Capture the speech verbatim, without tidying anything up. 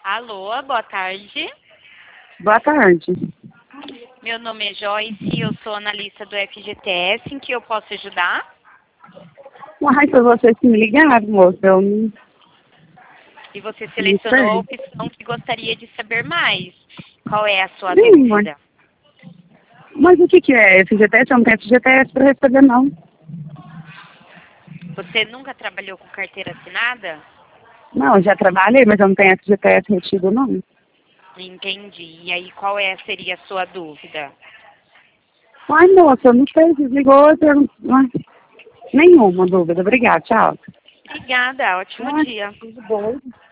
Alô, boa tarde. Boa tarde. Meu nome é Joyce, eu sou analista do F G T S, em que eu posso ajudar? Uai, foi vocês que me ligaram, moça. Eu não E você não selecionou a sei. opção que gostaria de saber mais. Qual é a sua Sim, mas, dúvida? mas o que que é F G T S? Eu não tenho F G T S para receber, não. Você nunca trabalhou com carteira assinada? Não, eu já trabalhei, mas eu não tenho F G T S retido, não. Entendi. E aí, qual é, seria a sua dúvida? Ai, moça, eu não sei, desligou, eu não... Ai, nenhuma dúvida. Obrigada, tchau. Obrigada, ótimo Ai, dia. tudo bom.